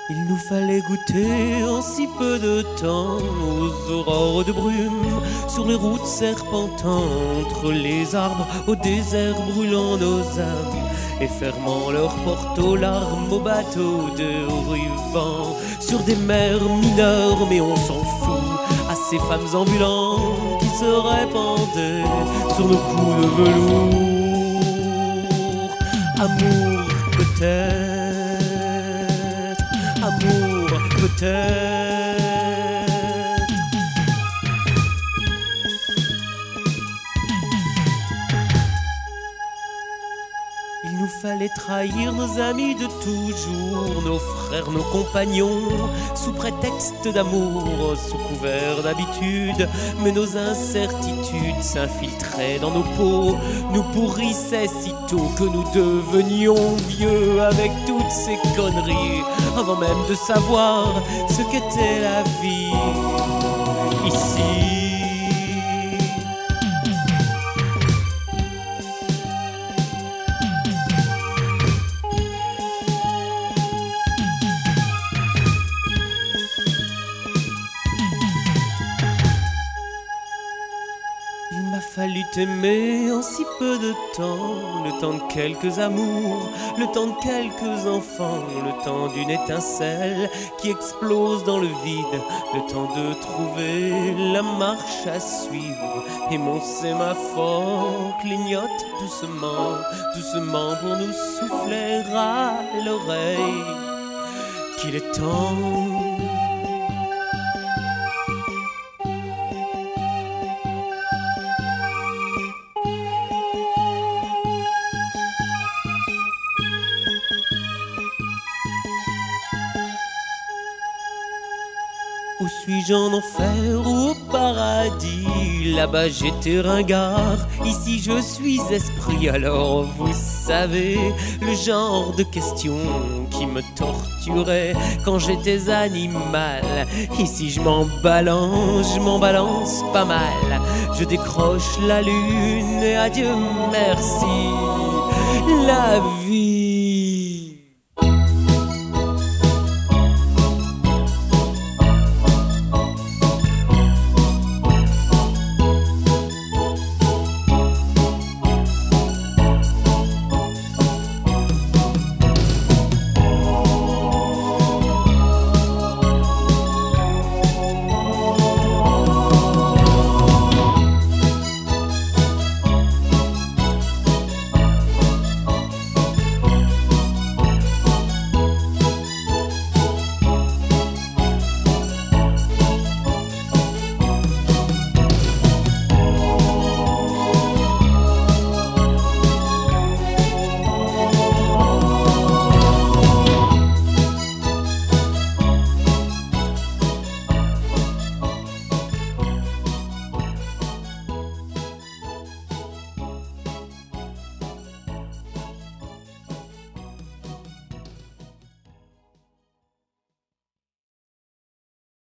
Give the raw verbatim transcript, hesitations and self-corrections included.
Il nous fallait goûter en si peu de temps aux aurores de brume, sur les routes serpentant entre les arbres, au désert brûlant nos âmes et fermant leurs portes aux larmes, aux bateaux de ruvans, sur des mers mineures, mais on s'en fout, à ces femmes ambulantes qui se répandaient sur nos coups de velours. Amour peut-être, amour peut-être. Il nous fallait trahir nos amis de toujours, nos frères, nos compagnons, sous prétexte d'amour, sous couvert d'habitude. Mais nos incertitudes s'infiltraient dans nos peaux, nous pourrissaient sitôt que nous devenions vieux avec toutes ces conneries, avant même de savoir ce qu'était la vie ici. Il m'a fallu t'aimer en si peu de temps, le temps de quelques amours, le temps de quelques enfants, le temps d'une étincelle qui explose dans le vide, le temps de trouver la marche à suivre. Et mon sémaphore clignote doucement, doucement pour nous souffler à l'oreille qu'il est temps. Où suis-je, en enfer ou au paradis? Là-bas j'étais ringard, ici je suis esprit. Alors vous savez, le genre de questions qui me torturait quand j'étais animal. Ici je m'en balance, je m'en balance pas mal. Je décroche la lune et adieu merci la vie.